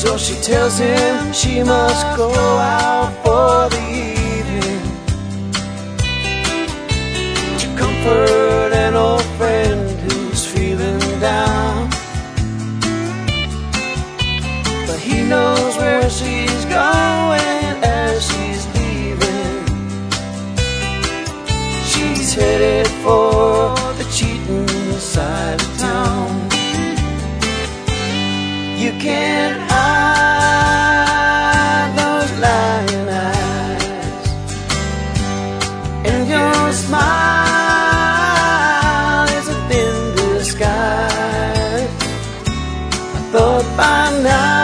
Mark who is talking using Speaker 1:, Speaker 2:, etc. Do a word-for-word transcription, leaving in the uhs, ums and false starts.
Speaker 1: So she tells him she must go out for the evening to comfort an old friend who's feeling down. But he knows where she's going as she's leaving. She's headed for the cheating side of town. You can't hide those lying eyes, and your smile is a thin disguise. I thought by now